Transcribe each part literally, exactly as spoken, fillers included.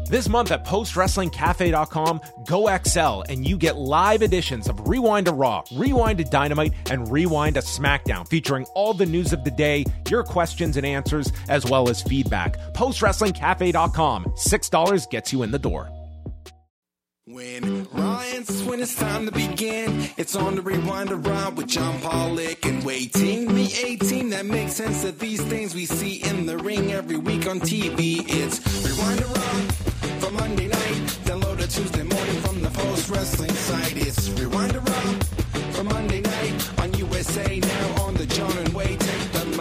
This month at post wrestling cafe dot com, go X L and you get live editions of Rewind to Raw, Rewind to Dynamite, and Rewind to SmackDown, featuring all the news of the day, your questions and answers, as well as feedback. post wrestling cafe dot com. six dollars gets you in the door. When Ryan's when it's time to begin, it's on the Rewind to Raw with John Pollock and waiting the eighteen that makes sense of these things we see in the ring every week on T V. It's Rewind to Raw for Monday night, download it Tuesday morning from the Post Wrestling site. It's Rewind to Raw for Monday night on U S A now on the John and Wai Take the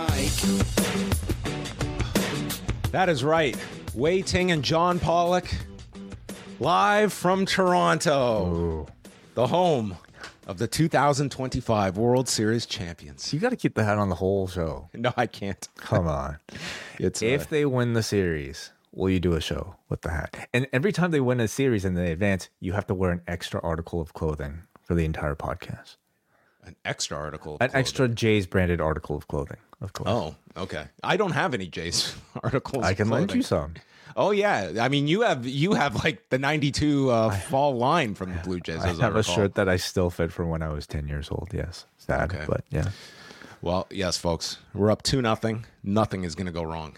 Mic. That is right. Wai Ting and John Pollock. Live from Toronto, Ooh. The home of the two thousand twenty-five World Series champions. You got to keep the hat on the whole show. No, I can't. Come on. It's if uh, they win the series, will you do a show with the hat? And every time they win a series and they advance, you have to wear an extra article of clothing for the entire podcast. an extra article. Of an clothing. extra Jay's branded article of clothing, of course. Oh, okay. I don't have any Jay's articles. I of can lend clothing. you some. Oh yeah, I mean you have you have like the ninety-two uh, fall line from the Blue Jays. I as have I a recall. shirt that I still fit from when I was ten years old. Yes, sad, Okay. but yeah. Well, yes, folks, we're up two nothing. Nothing is going to go wrong.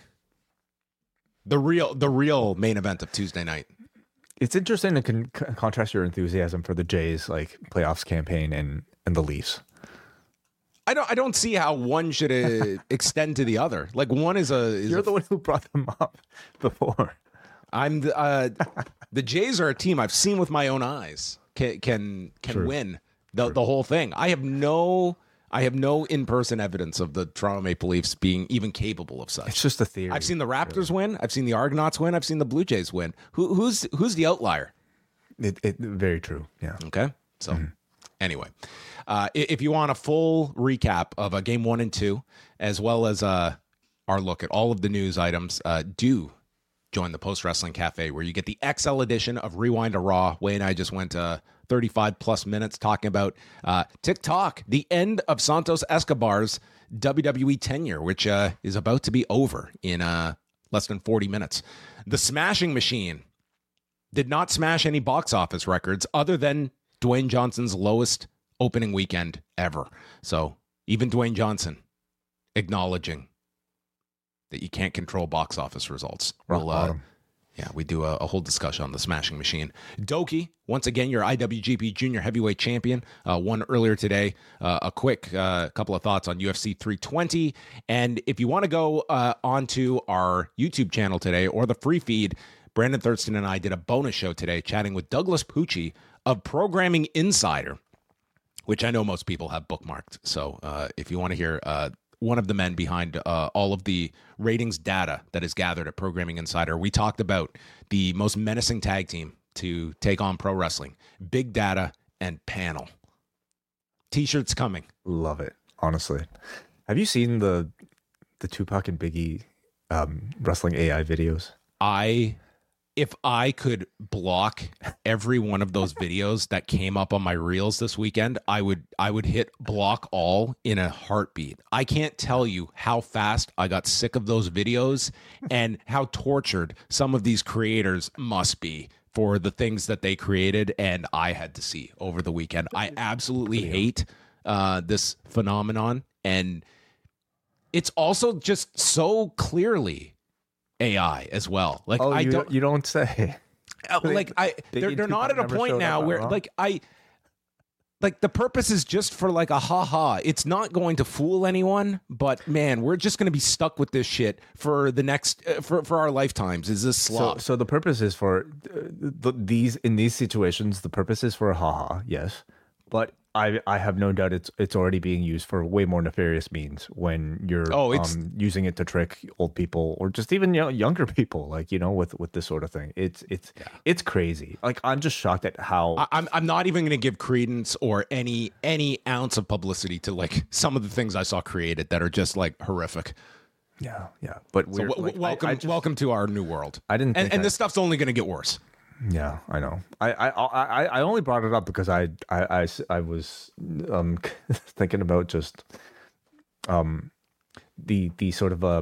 The real the real main event of Tuesday night. It's interesting to con- con- contrast your enthusiasm for the Jays like playoffs campaign and and the Leafs. I don't I don't see how one should uh, extend to the other. Like one is a is You're a, the one who brought them up before. I'm the uh, the Jays are a team I've seen with my own eyes can can can True. win the the whole thing. I have no I have no in-person evidence of the Toronto Maple Leafs being even capable of such. It's just a theory. I've seen the Raptors win. I've seen the Argonauts win. I've seen the Blue Jays win. Who who's who's the outlier? It, it, very true. Yeah. Okay. So anyway, uh, i- if you want a full recap of uh, game one and two, as well as uh, our look at all of the news items, uh, do join the Post Wrestling Cafe, where you get the X L edition of Rewind to Raw. Wai and I just went uh, thirty-five plus minutes talking about uh, TikTok, the end of Santos Escobar's W W E tenure, which uh, is about to be over in uh, less than forty minutes. The Smashing Machine did not smash any box office records other than Dwayne Johnson's lowest opening weekend ever. So even Dwayne Johnson acknowledging that you can't control box office results. Rock We'll, uh, bottom. yeah, we do a, a whole discussion on the Smashing Machine. Doki, once again, your I W G P Junior Heavyweight Champion, uh, won earlier today. Uh, a quick uh, couple of thoughts on U F C three twenty. And if you want to go uh, onto our YouTube channel today or the free feed, Brandon Thurston and I did a bonus show today chatting with Douglas Pucci of Programming Insider, which I know most people have bookmarked. So uh, if you want to hear uh, one of the men behind uh, all of the ratings data that is gathered at Programming Insider, we talked about the most menacing tag team to take on pro wrestling, Big Data and Panel. T-shirts coming. Love it. Honestly, have you seen the the Tupac and Biggie um, wrestling A I videos? I, if I could block every one of those videos that came up on my reels this weekend, I would I would hit block all in a heartbeat. I can't tell you how fast I got sick of those videos and how tortured some of these creators must be for the things that they created and I had to see over the weekend. I absolutely hate uh, this phenomenon, and it's also just so clearly A I as well. Like Oh, I you don't, you don't say. uh, like I, Biggie they're, and they're not Tupac at a never point showed now up, where huh? like I, like the purpose is just for like a ha ha. It's not going to fool anyone, but man, we're just going to be stuck with this shit for the next uh, for for our lifetimes. Is this So, slop? so the purpose is for uh, the, these in these situations. The purpose is for a haha, yes, but I I have no doubt it's it's already being used for way more nefarious means when you're Oh, it's- um, using it to trick old people or just even you know, younger people, like you know with with this sort of thing. It's it's it's crazy. Like I'm just shocked at how I- I'm I'm not even going to give credence or any any ounce of publicity to like some of the things I saw created that are just like horrific. yeah yeah. But So we're, w- like, I- welcome I just- welcome to our new world. I didn't and think and I- this stuff's only going to get worse. Yeah, I know. I I I, I only brought it up because I I, I, I was um thinking about just um the the sort of um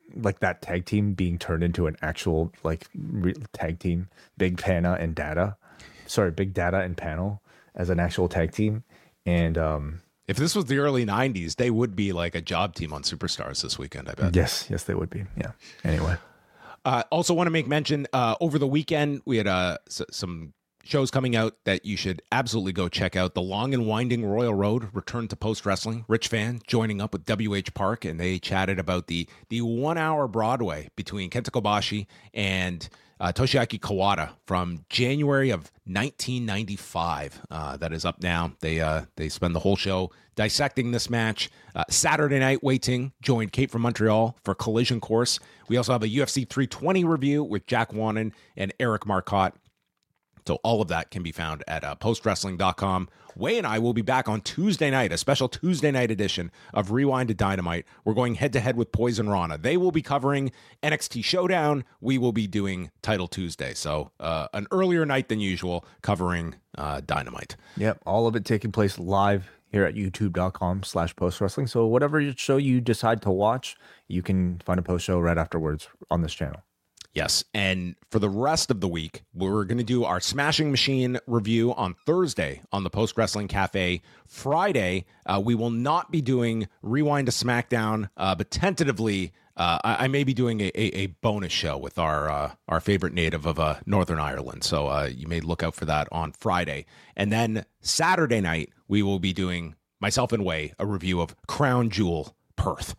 like that tag team being turned into an actual like re- tag team, Big Pana and Data, sorry, Big Data and Panel as an actual tag team. And um, if this was the early nineties, they would be like a job team on Superstars this weekend, I bet. Yes, yes, they would be. Yeah. Anyway. Uh, also want to make mention, uh, over the weekend, we had uh, s- some shows coming out that you should absolutely go check out. The Long and Winding Royal Road returned to Post Wrestling. Rich Fan joining up with W H Park, and they chatted about the the one-hour Broadway between Kenta Kobashi and uh, Toshiaki Kawada from January of nineteen ninety-five. Uh, that is up now. They uh, they spend the whole show dissecting this match. Uh, Saturday night, Wei Ting joined Kate from Montreal for Collision Course. We also have a U F C three twenty review with Jack Wannon and Eric Marcotte. So all of that can be found at uh, post wrestling dot com. Wei and I will be back on Tuesday night, a special Tuesday night edition of Rewind to Dynamite. We're going head-to-head with Poison Rana. They will be covering N X T Showdown. We will be doing Title Tuesday. So uh, an earlier night than usual covering uh, Dynamite. Yep, all of it taking place live here at youtube dot com slash post wrestling. So whatever show you decide to watch, you can find a post show right afterwards on this channel. Yes, and for the rest of the week, we're going to do our Smashing Machine review on Thursday on the Post Wrestling Cafe. Friday, uh, we will not be doing Rewind to SmackDown, uh, but tentatively, uh, I, I may be doing a, a, a bonus show with our uh, our favorite native of uh, Northern Ireland. So uh, you may look out for that on Friday. And then Saturday night, we will be doing, myself and Wei, a review of Crown Jewel Perth.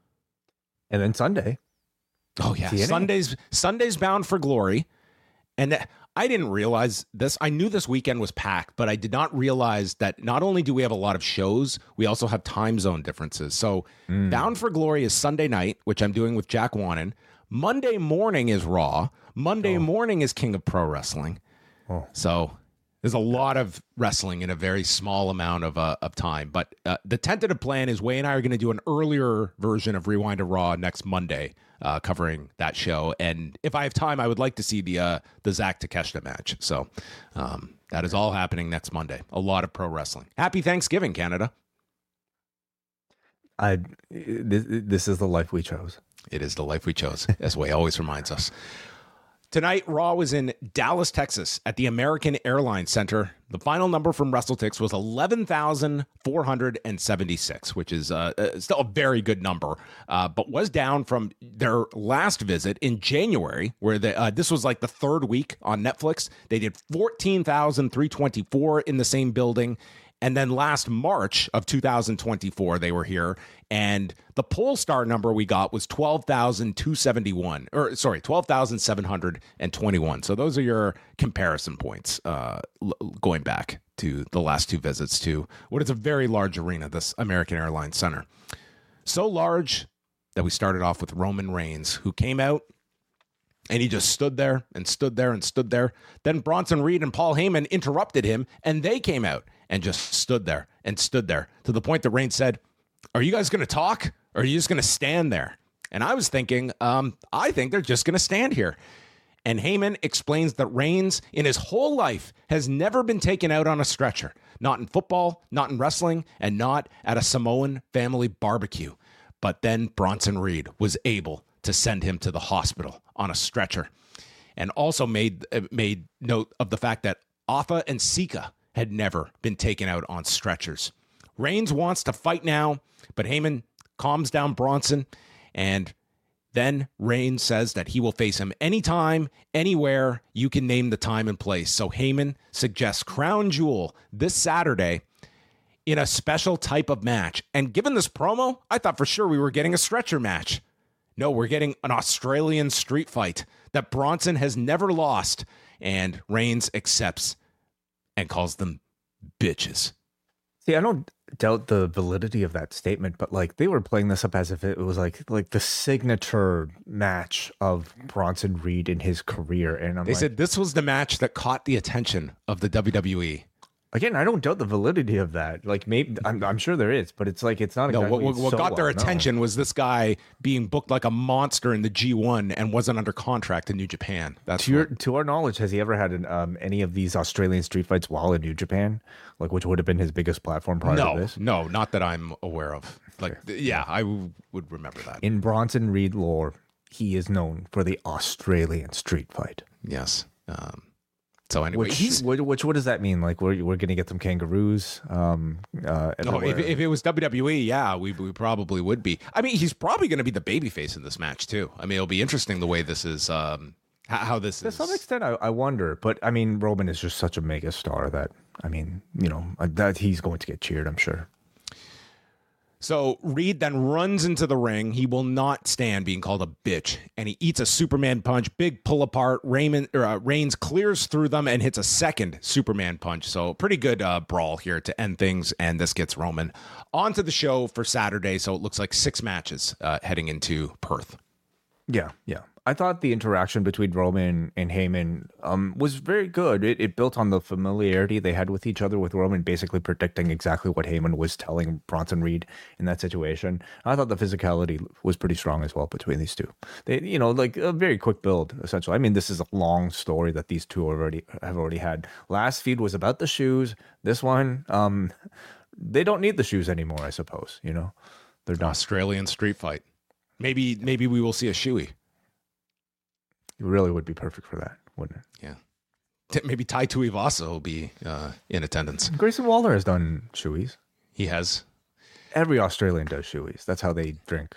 And then Sunday. Oh yeah, T N A. Sundays Sundays Bound for Glory, and I didn't realize this. I knew this weekend was packed, but I did not realize that not only do we have a lot of shows, we also have time zone differences. So mm. Bound for Glory is Sunday night, which I'm doing with Jack Wannon. Monday morning is Raw. Monday oh. morning is King of Pro Wrestling. Oh. So there's a lot of wrestling in a very small amount of uh, of time. But uh, the tentative plan is Wei and I are going to do an earlier version of Rewind to Raw next Monday, uh, covering that show. And if I have time, I would like to see the uh, the Zach Takeshita match. So um, that is all happening next Monday. A lot of pro wrestling. Happy Thanksgiving, Canada. I this, this is the life we chose. It is the life we chose, as Wei always reminds us. Tonight, Raw was in Dallas, Texas, at the American Airlines Center. The final number from WrestleTix was eleven thousand four hundred seventy-six, which is uh, still a very good number, uh, but was down from their last visit in January, where they, uh, this was like the third week on Netflix. They did fourteen thousand three hundred twenty-four in the same building. And then last March of two thousand twenty-four, they were here, and the Polestar number we got was twelve thousand two hundred seventy-one, or sorry, twelve thousand seven hundred twenty-one. So those are your comparison points uh, l- going back to the last two visits to what is a very large arena, this American Airlines Center. So large that we started off with Roman Reigns, who came out, and he just stood there and stood there and stood there. Then Bronson Reed and Paul Heyman interrupted him, and they came out and just stood there and stood there to the point that Reigns said, "Are you guys going to talk, or are you just going to stand there?" And I was thinking, um, I think they're just going to stand here. And Heyman explains that Reigns, in his whole life, has never been taken out on a stretcher. Not in football, not in wrestling, and not at a Samoan family barbecue. But then Bronson Reed was able to send him to the hospital on a stretcher, and also made uh, made note of the fact that Afa and Sika had never been taken out on stretchers. Reigns wants to fight now, but Heyman calms down Bronson, and then Reigns says that he will face him anytime, anywhere. You can name the time and place. So Heyman suggests Crown Jewel this Saturday in a special type of match. And given this promo, I thought for sure we were getting a stretcher match. No, we're getting an Australian street fight that Bronson has never lost, and Reigns accepts and calls them bitches. See, I don't doubt the validity of that statement, but like they were playing this up as if it was like like the signature match of Bronson Reed in his career. And I'm they like, said this was the match that caught the attention of the W W E. Again, I don't doubt the validity of that. Like, maybe I'm, I'm sure there is, but it's like it's not No, exactly. what, what so got their well, no. attention was this guy being booked like a monster in the G one and wasn't under contract in New Japan. That's To your what, to our knowledge, has he ever had an, um, any of these Australian street fights while in New Japan, like which would have been his biggest platform prior no, to this? no, not that I'm aware of. Like, th- yeah, I w- would remember that. In Bronson Reed lore, he is known for the Australian street fight. Yes. Um, so anyway, Which, he's which, which what does that mean? Like we're we're gonna get some kangaroos. Um, uh, no. If, everywhere? if it was W W E, yeah, we we probably would be. I mean, he's probably going to be the babyface in this match too. I mean, it'll be interesting the way this is. Um, how, how this To is. some extent, I, I wonder, but I mean, Roman is just such a mega star that I mean, you know, that he's going to get cheered. I'm sure. So Reed then runs into the ring. He will not stand being called a bitch, and he eats a Superman punch. Big pull apart. Raymond or, uh, Reigns clears through them and hits a second Superman punch. So pretty good uh, brawl here to end things, and this gets Roman onto the show for Saturday. So it looks like six matches uh, heading into Perth. Yeah, yeah. I thought the interaction between Roman and Heyman um, was very good. It, it built on the familiarity they had with each other, with Roman basically predicting exactly what Heyman was telling Bronson Reed in that situation. I thought the physicality was pretty strong as well between these two. They, you know, like a very quick build, essentially. I mean, this is a long story that these two already have already had. Last feud was about the shoes. This one, um, they don't need the shoes anymore, I suppose. You know, they're done. Australian street fight. Maybe maybe we will see a shoey. It really would be perfect for that, wouldn't it? Yeah. T- Maybe Tai Tuivasa will be uh, in attendance. Grayson Waller has done shoeys. He has. Every Australian does shoeys. That's how they drink.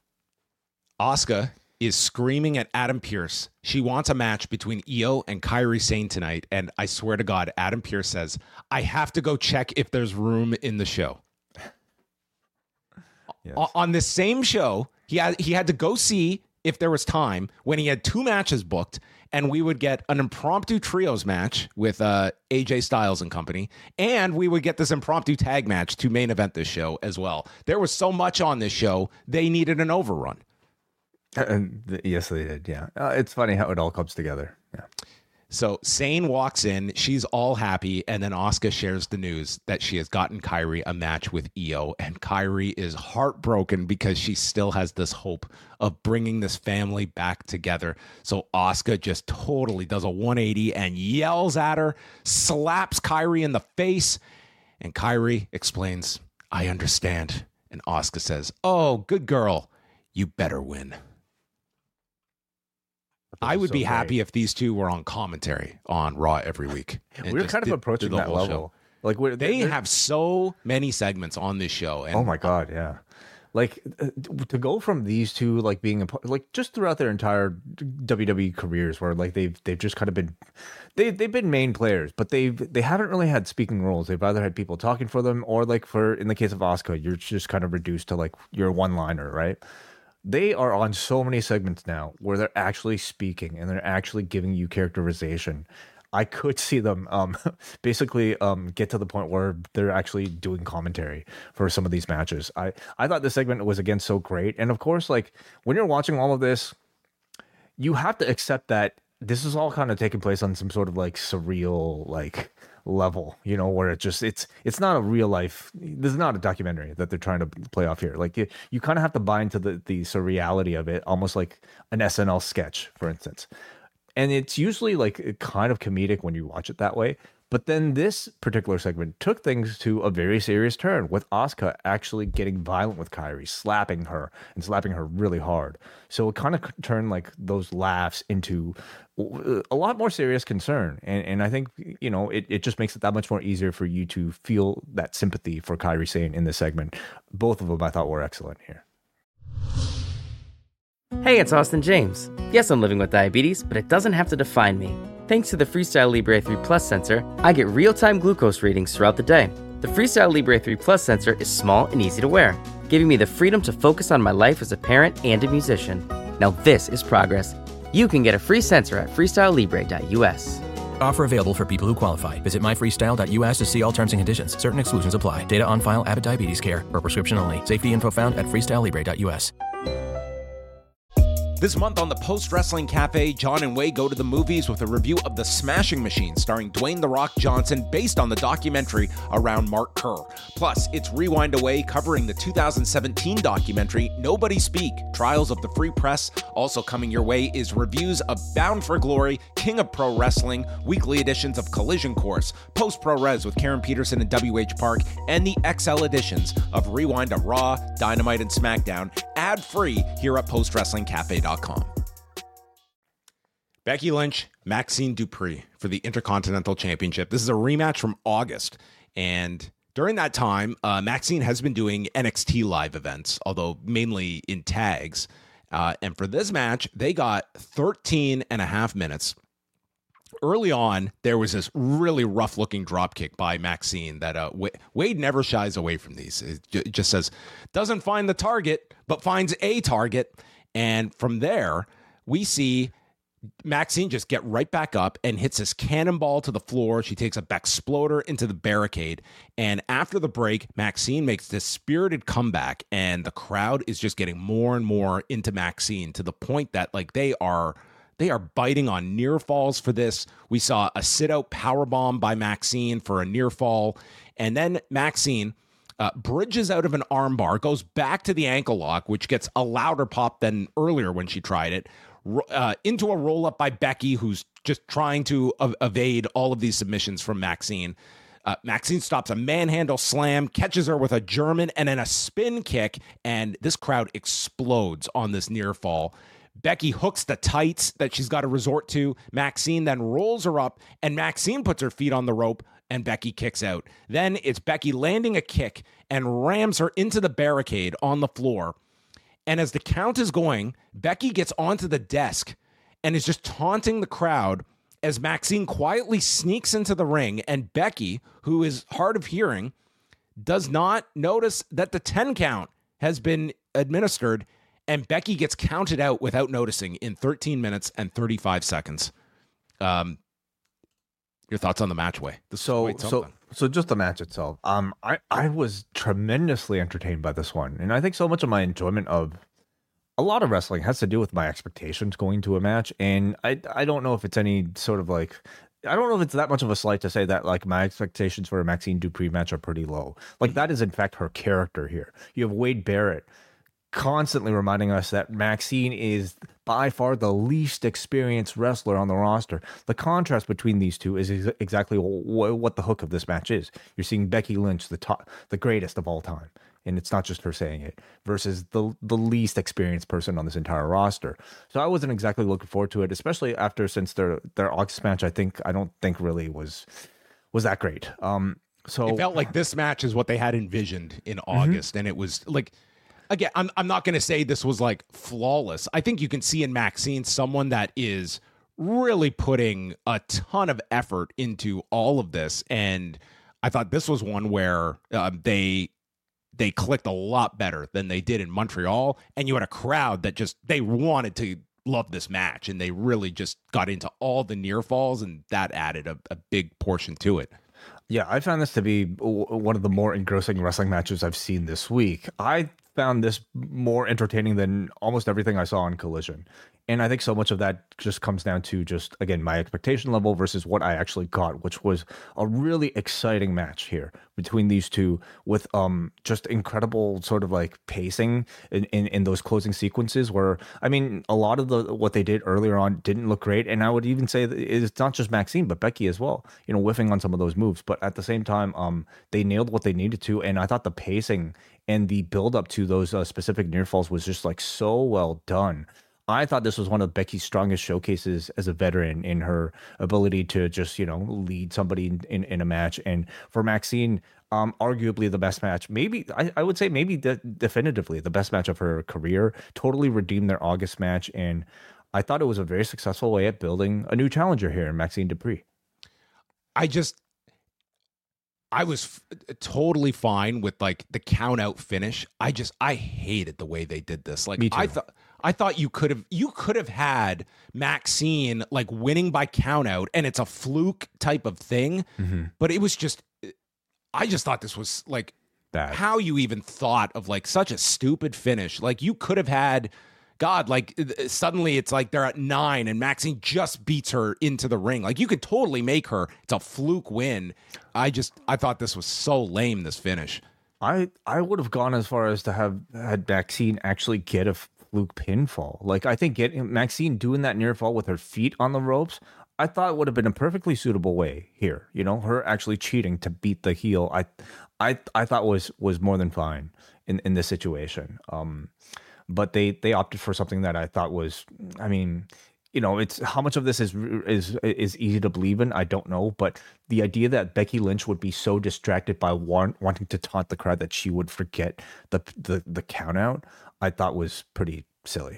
Asuka is screaming at Adam Pearce. She wants a match between Io and Kairi Sane tonight. And I swear to God, Adam Pearce says, I have to go check if there's room in the show. Yes. O- On this same show, he had, he had to go see if there was time when he had two matches booked, and we would get an impromptu trios match with uh, A J Styles and company, and we would get this impromptu tag match to main event this show as well. There was so much on this show, they needed an overrun. And th- yes, they did. Yeah, uh, it's funny how it all comes together. Yeah. So Sane walks in, she's all happy, and then Asuka shares the news that she has gotten Kairi a match with Io, and Kairi is heartbroken because she still has this hope of bringing this family back together. So Asuka just totally does a one eighty and yells at her, slaps Kairi in the face, and Kairi explains, I understand. And Asuka says, oh, good girl, you better win. I would so be great. happy if these two were on commentary on Raw every week. and We're just kind of did- approaching did the that whole level. show. Like we're, They they're- have so many segments on this show. And Oh my god, yeah. Like uh, to go from these two like being a, part- like just throughout their entire W W E careers, where like they've they've just kind of been they they've been main players, but they've they haven't really had speaking roles. They've either had people talking for them, or like for in the case of Asuka, you're just kind of reduced to like your one liner, right? They are on so many segments now where they're actually speaking and they're actually giving you characterization. I could see them um, basically um, get to the point where they're actually doing commentary for some of these matches. I, I thought this segment was, again, so great. And of course, like when you're watching all of this, you have to accept that this is all kind of taking place on some sort of like surreal like level, you know, where it just it's it's not a real life. This is not a documentary that they're trying to play off here. Like you, you kind of have to buy into the the surreality of it, almost like an S N L sketch, for instance. And it's usually like kind of comedic when you watch it that way. But then this particular segment took things to a very serious turn, with Asuka actually getting violent with Kairi, slapping her and slapping her really hard. So it kind of turned like those laughs into a lot more serious concern. And and I think, you know, it, it just makes it that much more easier for you to feel that sympathy for Kairi Sane in this segment. Both of them I thought were excellent here. Hey, it's Austin James. Yes, I'm living with diabetes, but it doesn't have to define me. Thanks to the Freestyle Libre three Plus sensor, I get real-time glucose readings throughout the day. The Freestyle Libre three Plus sensor is small and easy to wear, giving me the freedom to focus on my life as a parent and a musician. Now this is progress. You can get a free sensor at freestyle libre dot u s. Offer available for people who qualify. Visit my freestyle dot u s to see all terms and conditions. Certain exclusions apply. Data on file. Abbott Diabetes Care. For prescription only. Safety info found at freestyle libre dot u s. This month on the Post Wrestling Cafe, John and Wei go to the movies with a review of The Smashing Machine, starring Dwayne "The Rock" Johnson, based on the documentary around Mark Kerr. Plus, it's Rewind Away covering the two thousand seventeen documentary Nobody Speak, Trials of the Free Press. Also coming your way is reviews of Bound for Glory, King of Pro Wrestling, weekly editions of Collision Course, Post Pro Res with Karen Peterson and W H Park, and the X L editions of Rewind to Raw, Dynamite, and SmackDown, ad-free here at post wrestling cafe dot com. Becky Lynch, Maxine Dupree for the Intercontinental Championship. This is a rematch from August, and during that time, uh, Maxine has been doing N X T live events, although mainly in tags. Uh, and for this match, they got thirteen and a half minutes. Early on, there was this really rough-looking dropkick by Maxine that uh, w- Wade never shies away from these. It, j- it just says, doesn't find the target, but finds a target. And from there, we see Maxine just get right back up and hits this cannonball to the floor. She takes a backsploder into the barricade. And after the break, Maxine makes this spirited comeback, and the crowd is just getting more and more into Maxine to the point that like they are they are biting on near falls for this. We saw a sit-out powerbomb by Maxine for a near fall. And then Maxine uh, bridges out of an armbar, goes back to the ankle lock, which gets a louder pop than earlier when she tried it. Uh, into a roll-up by Becky, who's just trying to ev- evade all of these submissions from Maxine. Uh, Maxine stops a manhandle slam, catches her with a German, and then a spin kick, and this crowd explodes on this near fall. Becky hooks the tights that she's got to resort to. Maxine then rolls her up, and Maxine puts her feet on the rope, and Becky kicks out. Then it's Becky landing a kick and rams her into the barricade on the floor. And as the count is going, Becky gets onto the desk and is just taunting the crowd as Maxine quietly sneaks into the ring. And Becky, who is hard of hearing, does not notice that the ten count has been administered. And Becky gets counted out without noticing in thirteen minutes and thirty-five seconds. Um, your thoughts on the match, Way? So, so, so just the match itself. Um, I, I was tremendously entertained by this one, and I think so much of my enjoyment of a lot of wrestling has to do with my expectations going to a match. And I, I don't know if it's any sort of like, I don't know if it's that much of a slight to say that like my expectations for a Maxine Dupree match are pretty low. Like that is in fact her character here. You have Wade Barrett constantly reminding us that Maxine is by far the least experienced wrestler on the roster. The contrast between these two is ex- exactly w- what the hook of this match is. You're seeing Becky Lynch, the top, the greatest of all time, and it's not just her saying it, versus the the least experienced person on this entire roster. So I wasn't exactly looking forward to it, especially after since their their August match. I think I don't think really was was that great. Um, so it felt like this match is what they had envisioned in August, mm-hmm. and it was like. Again, I'm I'm not going to say this was like flawless. I think you can see in Maxine someone that is really putting a ton of effort into all of this, and I thought this was one where uh, they they clicked a lot better than they did in Montreal, and you had a crowd that just they wanted to love this match, and they really just got into all the near falls, and that added a, a big portion to it. Yeah, I found this to be one of the more engrossing wrestling matches I've seen this week. I found this more entertaining than almost everything I saw on Collision. And I think so much of that just comes down to just, again, my expectation level versus what I actually got, which was a really exciting match here between these two with um just incredible sort of like pacing in, in, in those closing sequences where, I mean, a lot of the what they did earlier on didn't look great. And I would even say that it's not just Maxine, but Becky as well, you know, whiffing on some of those moves. But at the same time, um, they nailed what they needed to. And I thought the pacing and the build up to those uh, specific near falls was just like so well done. I thought this was one of Becky's strongest showcases as a veteran in her ability to just, you know, lead somebody in, in, in a match. And for Maxine, um, arguably the best match, maybe I, I would say maybe de- definitively the best match of her career, totally redeemed their August match. And I thought it was a very successful way at building a new challenger here in Maxine Dupree. I just, I was f- totally fine with like the count out finish. I just, I hated the way they did this. Like I thought, I thought you could have, you could have had Maxine like winning by count out and it's a fluke type of thing. Mm-hmm. But it was just, I just thought this was like Bad. How you even thought of like such a stupid finish. Like you could have had God, like suddenly it's like they're at nine and Maxine just beats her into the ring. Like you could totally make her. It's a fluke win. I just, I thought this was so lame, this finish. I, I would have gone as far as to have had Maxine actually get a fluke pinfall. Like I think getting Maxine doing that near fall with her feet on the ropes, I thought would have been a perfectly suitable way here. You know, her actually cheating to beat the heel. I, I, I thought was was more than fine in, in this situation. Um, but they they opted for something that I thought was, I mean, you know, it's how much of this is is is easy to believe in. I don't know, but the idea that Becky Lynch would be so distracted by want, wanting to taunt the crowd that she would forget the the the count out, I thought was pretty silly.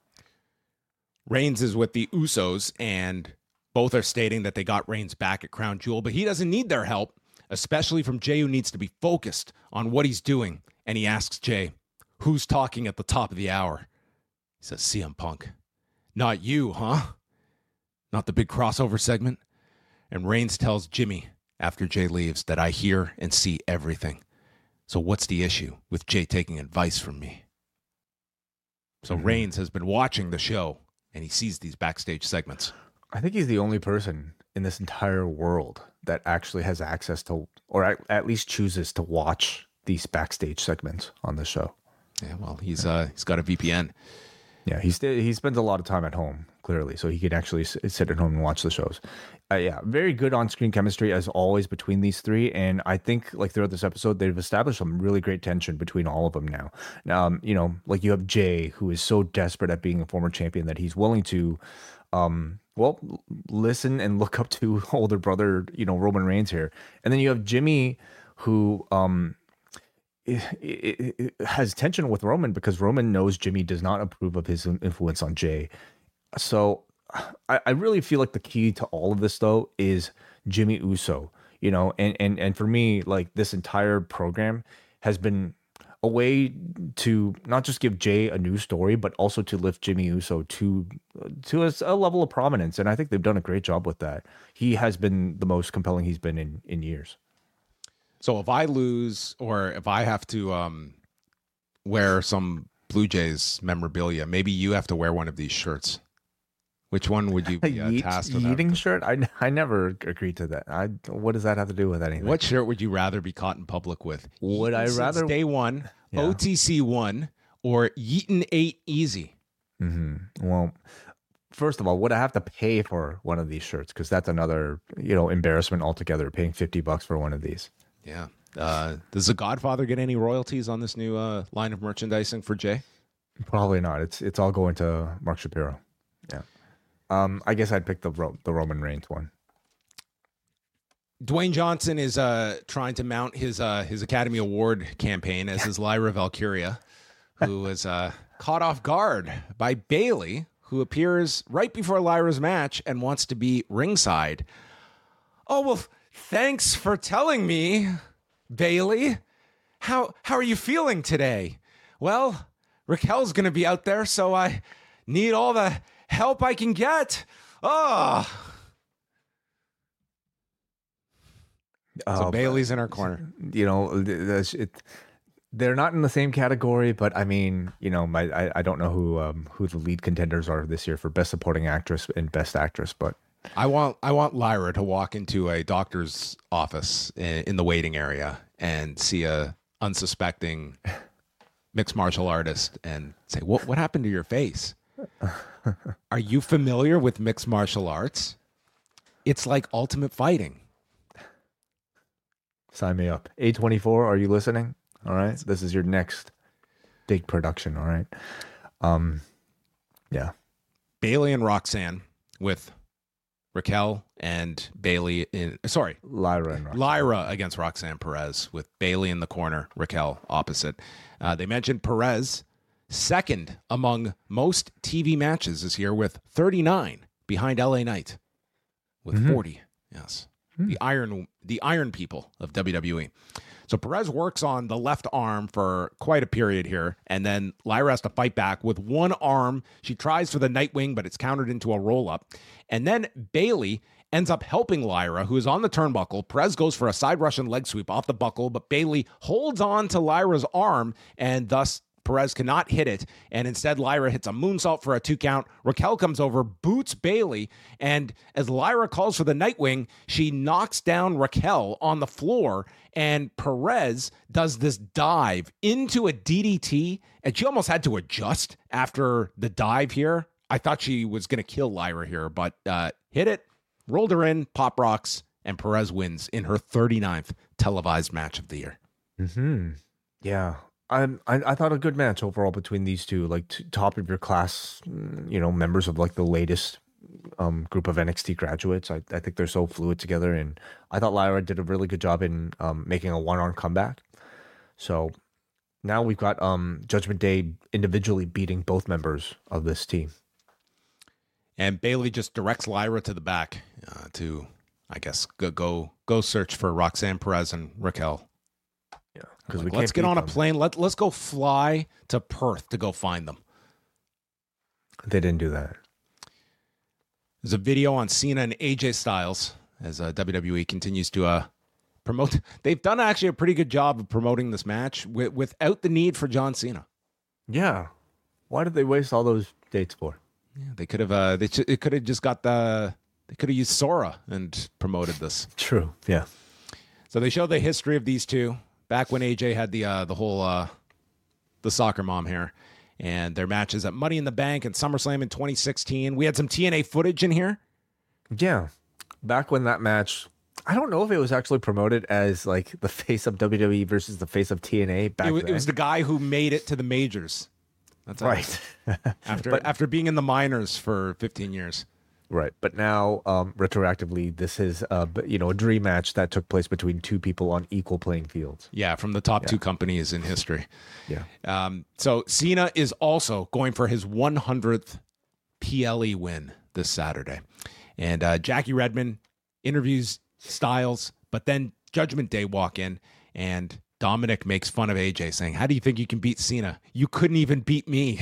Reigns is with the Usos, and both are stating that they got Reigns back at Crown Jewel, but he doesn't need their help, especially from Jey, who needs to be focused on what he's doing. And he asks Jey, who's talking at the top of the hour? He says, C M Punk. Not you, huh? Not the big crossover segment? And Reigns tells Jimmy after Jey leaves that I hear and see everything. So what's the issue with Jey taking advice from me? So mm-hmm. Reigns has been watching the show, and he sees these backstage segments. I think he's the only person in this entire world that actually has access to, or at, at least chooses to watch these backstage segments on the show. Yeah, well, he's uh, he's got a V P N. Yeah, he's he spends a lot of time at home, clearly, so he can actually sit at home and watch the shows. Uh, yeah, very good on-screen chemistry as always between these three, and I think like throughout this episode they've established some really great tension between all of them now. Now, um, you know, like you have Jey, who is so desperate at being a former champion that he's willing to, um, well, listen and look up to older brother, you know, Roman Reigns here, and then you have Jimmy, who um. It, it, it has tension with Roman because Roman knows Jimmy does not approve of his influence on Jey. So I, I really feel like the key to all of this though is Jimmy Uso, you know, and, and, and for me, like this entire program has been a way to not just give Jey a new story, but also to lift Jimmy Uso to, to a, a level of prominence. And I think they've done a great job with that. He has been the most compelling he's been in, in years. So if I lose, or if I have to um, wear some Blue Jays memorabilia, maybe you have to wear one of these shirts. Which one would you be uh, Yeet, tasked with? Eating shirt? I, I never agreed to that. I what does that have to do with anything? What shirt would you rather be caught in public with? Would Yeaton I rather day one, yeah. O T C one, or Yeaton eight easy? Mm-hmm. Well, first of all, would I have to pay for one of these shirts? Because that's another you know embarrassment altogether. Paying fifty bucks for one of these. Yeah. Uh, does the Godfather get any royalties on this new uh, line of merchandising for Jey? Probably not. It's it's all going to Mark Shapiro. Yeah. Um, I guess I'd pick the Ro- the Roman Reigns one. Dwayne Johnson is uh, trying to mount his uh, his Academy Award campaign as his Lyra Valkyria, who was uh, caught off guard by Bayley, who appears right before Lyra's match and wants to be ringside. Oh, well, thanks for telling me, Bayley. How how are you feeling today? Well, Raquel's going to be out there, so I need all the help I can get. Oh. So uh, Bayley's in our corner. You know, it, they're not in the same category, but I mean, you know, my, I I don't know who um, who the lead contenders are this year for Best Supporting Actress and Best Actress, but I want I want Lyra to walk into a doctor's office in, in the waiting area and see a unsuspecting mixed martial artist and say, "What what happened to your face? Are you familiar with mixed martial arts? It's like Ultimate Fighting." Sign me up. A twenty-four, are you listening? All right, this is your next big production. All right, um, yeah. Bayley and Roxanne with Raquel and Bayley in sorry Lyra and Roxanne. Lyra against Roxanne Perez with Bayley in the corner, Raquel opposite. Uh, they mentioned Perez second among most T V matches this year with thirty-nine behind L A Knight with mm-hmm. forty. Yes, mm-hmm. the Iron the Iron People of W W E. So Perez works on the left arm for quite a period here, and then Lyra has to fight back with one arm. She tries for the Nightwing, but it's countered into a roll-up. And then Bayley ends up helping Lyra, who is on the turnbuckle. Perez goes for a side Russian leg sweep off the buckle, but Bayley holds on to Lyra's arm and thus Perez cannot hit it, and instead Lyra hits a moonsault for a two count. Raquel comes over, boots Bayley, and as Lyra calls for the Nightwing, she knocks down Raquel on the floor, and Perez does this dive into a D D T, and she almost had to adjust after the dive here. I thought she was going to kill Lyra here, but uh, hit it, rolled her in, pop rocks, and Perez wins in her thirty-ninth televised match of the year. Mm-hmm. Yeah. I, I I thought a good match overall between these two, like t- top of your class, you know, members of like the latest um, group of N X T graduates. I, I think they're so fluid together, and I thought Lyra did a really good job in um, making a one-on comeback. So now we've got um, Judgment Day individually beating both members of this team. And Bayley just directs Lyra to the back uh, to, I guess, go, go go search for Roxanne Perez and Raquel. Yeah, because like, we let's can't get on them. a plane. Let let's go fly to Perth to go find them. They didn't do that. There's a video on Cena and A J Styles as uh, W W E continues to uh, promote. They've done actually a pretty good job of promoting this match w- without the need for John Cena. Yeah, why did they waste all those dates for? Yeah, they could have. Uh, they ch- it could have just got the. They could have used Sora and promoted this. True. Yeah. So they show the history of these two back when A J had the uh, the whole uh, the soccer mom hair, and their matches at Money in the Bank and SummerSlam in twenty sixteen. We had some T N A footage in here. Yeah, back when that match, I don't know if it was actually promoted as like the face of W W E versus the face of T N A. Back It was, then. it was the guy who made it to the majors. That's how right. After But- after being in the minors for fifteen years. Right, but now um, retroactively, this is uh, b- you know a dream match that took place between two people on equal playing fields. Yeah, from the top two companies in history. Yeah, Um, so Cena is also going for his one hundredth P L E win this Saturday. And uh, Jackie Redmond interviews Styles, but then Judgment Day walk in, and Dominic makes fun of A J, saying, "How do you think you can beat Cena? You couldn't even beat me."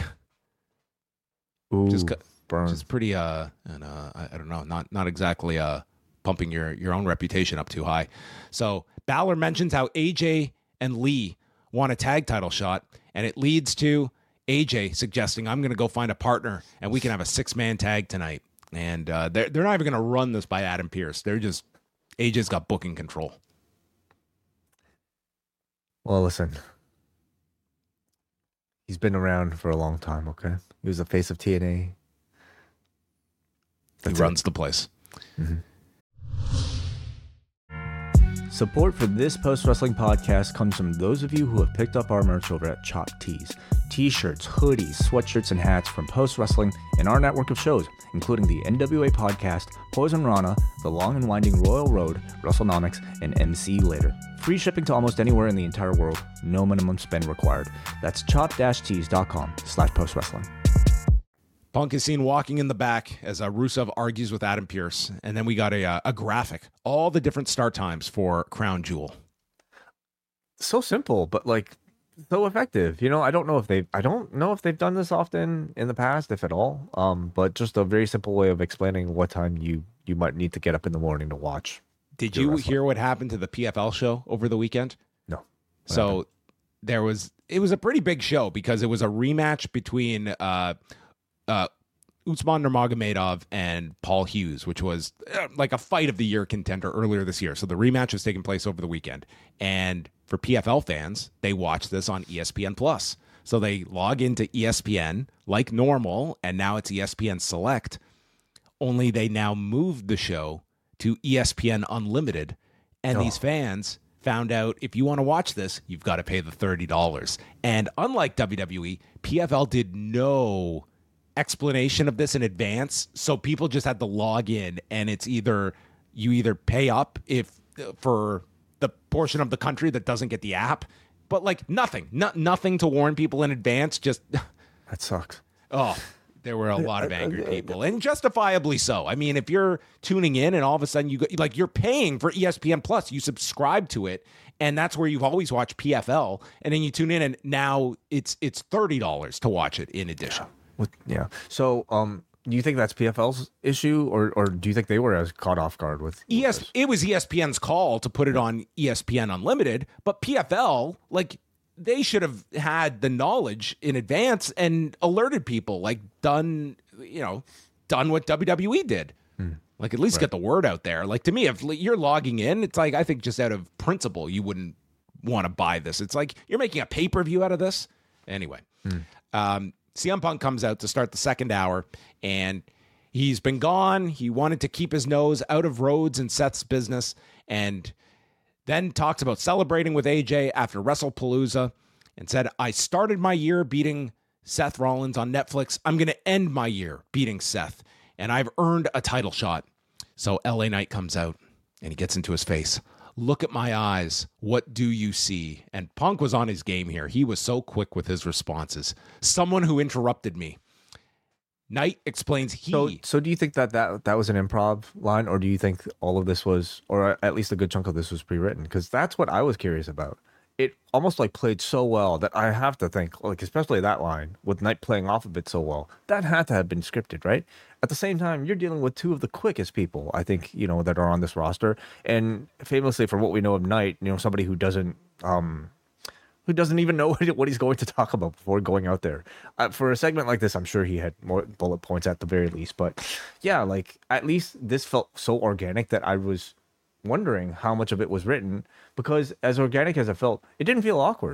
ooh, Just co- burn. Which is pretty, uh, and uh, I, I don't know, not not exactly uh, pumping your your own reputation up too high. So Balor mentions how A J and Lee want a tag title shot, and it leads to A J suggesting, "I'm going to go find a partner, and we can have a six man tag tonight." And uh, they're they're not even going to run this by Adam Pearce. They're just A J's got booking control. Well, listen, he's been around for a long time. Okay, he was the face of T N A. That's he it. runs the place. Support for this post wrestling podcast comes from those of you who have picked up our merch over at Chop Tees. T-shirts, hoodies, sweatshirts, and hats from Post Wrestling and our network of shows, including the N W A Podcast, Poison Rana, The Long and Winding Royal Road, WrestleNomics, and M C Later. Free shipping to almost anywhere in the entire world. No minimum spend required. That's chop-tees.com slash postwrestling. Punk is seen walking in the back as uh, Rusev argues with Adam Pearce, and then we got a uh, a graphic, all the different start times for Crown Jewel. So simple, but like so effective. You know, I don't know if they've I don't know if they've done this often in the past, if at all. Um, but just a very simple way of explaining what time you you might need to get up in the morning to watch. Did your you wrestling. hear what happened to the P F L show over the weekend? No. What So happened? there was it was a pretty big show because it was a rematch between uh uh Usman Nurmagomedov and Paul Hughes, which was uh, like a fight of the year contender earlier this year. So the rematch was taking place over the weekend. And for P F L fans, they watch this on E S P N Plus. So they log into E S P N like normal, and now it's E S P N Select. Only they now moved the show to E S P N Unlimited. And Oh. these fans found out if you want to watch this, you've got to pay the thirty dollars. And unlike W W E, P F L did no explanation of this in advance, so people just had to log in, and it's either you either pay up if for the portion of the country that doesn't get the app, but like nothing, no, nothing to warn people in advance. Just That sucks. oh, there were a lot of angry people, and justifiably so. I mean, if you're tuning in and all of a sudden you go, like you're paying for E S P N Plus, you subscribe to it, and that's where you've always watched P F L, and then you tune in, and now it's it's thirty dollars to watch it in addition. With, yeah. So, um, do you think that's P F L's issue, or or do you think they were as caught off guard with E S with it was E S P N's call to put it on E S P N Unlimited, but P F L, like they should have had the knowledge in advance and alerted people, like done, you know, done what W W E did. Hmm. Like at least right. get the word out there. Like to me, if you're logging in, it's like, I think just out of principle, you wouldn't want to buy this. It's like you're making a pay-per-view out of this. Anyway, hmm. um, C M Punk comes out to start the second hour, and he's been gone. He wanted to keep his nose out of Rhodes and Seth's business, and then talks about celebrating with A J after WrestlePalooza and said, I started my year beating Seth Rollins on Netflix. I'm going to end my year beating Seth, and I've earned a title shot. So L A Knight comes out, and he gets into his face. Look at my eyes. What do you see? And Punk was on his game here. He was so quick with his responses. Someone who interrupted me. Knight explains he... So, so do you think that, that that was an improv line, or do you think all of this was, or at least a good chunk of this was pre-written? Because that's what I was curious about. It almost like played so well that I have to think, like especially that line, with Knight playing off of it so well, that had to have been scripted, right? At the same time, you're dealing with two of the quickest people, I think, you know, that are on this roster. And famously, for what we know of Knight, you know, somebody who doesn't... um. who doesn't even know what he's going to talk about before going out there. Uh, for a segment like this, I'm sure he had more bullet points at the very least. But yeah, like at least this felt so organic that I was wondering how much of it was written, because as organic as it felt, it didn't feel awkward.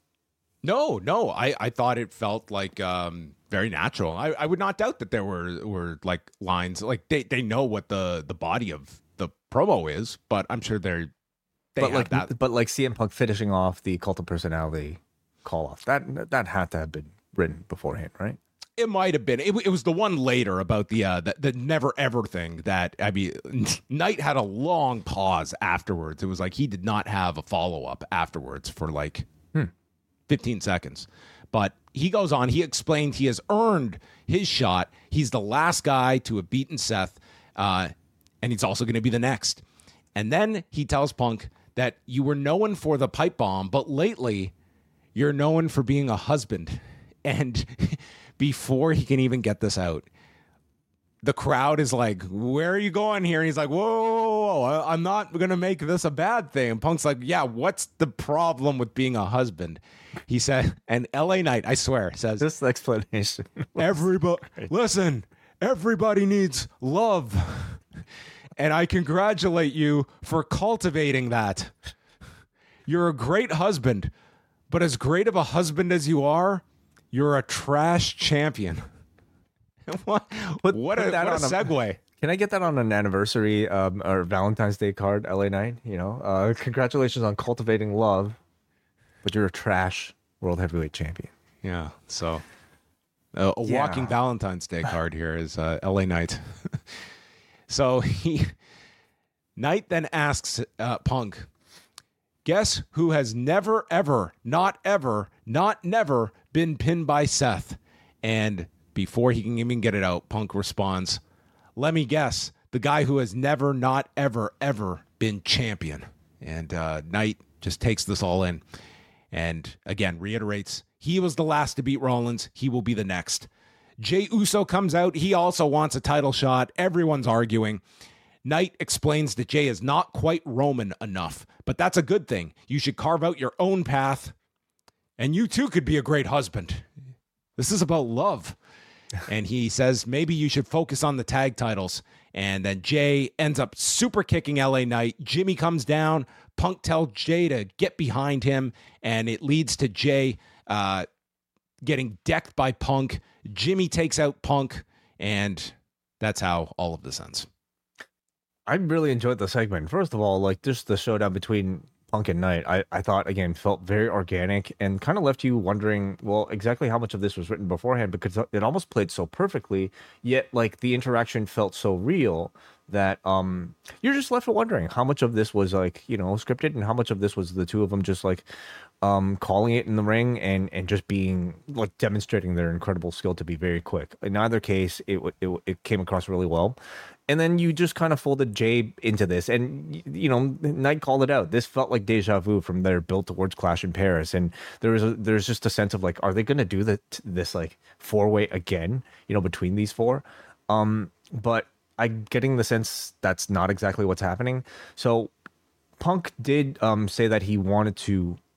No, no, I, I thought it felt like um, very natural. I, I would not doubt that there were were like lines, like they, they know what the, the body of the promo is, but I'm sure they're They but like that. but like C M Punk finishing off the Cult of Personality call off, that that had to have been written beforehand, right? It might have been. It, it was the one later about the, uh, the the never ever thing that, I mean, Knight had a long pause afterwards. It was like he did not have a follow up afterwards for like hmm. fifteen seconds. But he goes on. He explained he has earned his shot. He's the last guy to have beaten Seth, uh, and he's also going to be the next. And then he tells Punk that you were known for the pipe bomb, but lately you're known for being a husband. And before he can even get this out, the crowd is like, where are you going here? And he's like, whoa, whoa, whoa, I'm not going to make this a bad thing. And Punk's like, yeah, what's the problem with being a husband? He said, and L A Knight, I swear, says, this explanation. Everybody, listen, everybody needs love. And I congratulate you for cultivating that. You're a great husband, but as great of a husband as you are, you're a trash champion. what what, what a, what a segue. A, can I get that on an anniversary um, or Valentine's Day card, L A Knight? You know, uh, congratulations on cultivating love, but you're a trash world heavyweight champion. Yeah, so uh, a yeah. walking Valentine's Day card here is uh, L A Knight. So he, Knight then asks uh, Punk, guess who has never, ever, not ever, not never been pinned by Seth? And before he can even get it out, Punk responds, let me guess, the guy who has never, not ever, ever been champion. And uh, Knight just takes this all in and again reiterates, he was the last to beat Rollins. He will be the next. Jey Uso comes out. He also wants a title shot. Everyone's arguing. Knight explains that Jey is not quite Roman enough, but that's a good thing. You should carve out your own path, and you too could be a great husband. This is about love. And he says maybe you should focus on the tag titles. And then Jey ends up super kicking L A Knight. Jimmy comes down. Punk tells Jey to get behind him, and it leads to Jey uh, getting decked by Punk. Jimmy takes out Punk, and that's how all of this ends. I really enjoyed the segment. First of all, like just the showdown between Punk and Knight, I, I thought, again, felt very organic and kind of left you wondering, well, exactly how much of this was written beforehand, because it almost played so perfectly, yet like the interaction felt so real that um you're just left wondering how much of this was like, you know, scripted and how much of this was the two of them just like um calling it in the ring and and just being like demonstrating their incredible skill to be very quick. In either case, it it, it came across really well. And then you just kind of folded Jey into this, and you know, Knight called it out. This felt like deja vu from their build towards Clash in Paris, and there was a, there's just a sense of like, are they going to do the, this like four way again? You know, between these four. Um, but I'm getting the sense that's not exactly what's happening. So Punk did um, say that he wanted to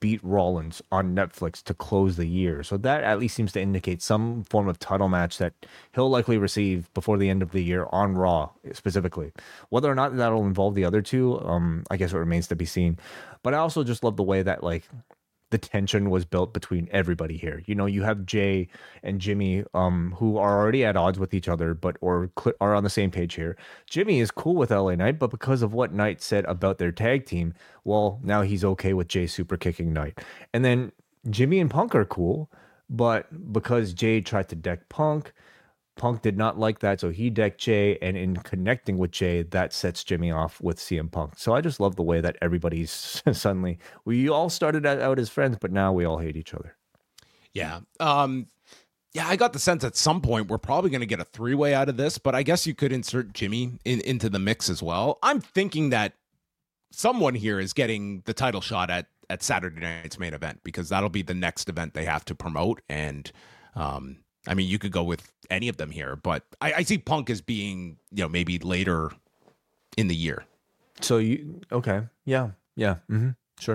beat Rollins on Netflix to close the year. So that at least seems to indicate some form of title match that he'll likely receive before the end of the year on Raw specifically. Whether or not that'll involve the other two, um, I guess it remains to be seen. But I also just love the way that like the tension was built between everybody here. You know, you have Jay and Jimmy, um, who are already at odds with each other, but or cl- are on the same page here. Jimmy is cool with L A Knight, but because of what Knight said about their tag team, well, now he's okay with Jay super kicking Knight. And then Jimmy and Punk are cool, but because Jay tried to deck Punk, Punk did not like that, so he decked Jay, and in connecting with Jay, that sets Jimmy off with C M Punk. So I just love the way that everybody's suddenly, we all started out as friends, but now we all hate each other. Yeah. Um, yeah, I got the sense at some point we're probably going to get a three-way out of this, but I guess you could insert Jimmy in, into the mix as well. I'm thinking that someone here is getting the title shot at, at Saturday night's main event, because that'll be the next event they have to promote, and um I mean, you could go with any of them here, but I, I see Punk as being, you know, maybe later in the year. So you, okay. Yeah. Yeah. Mm-hmm. Sure.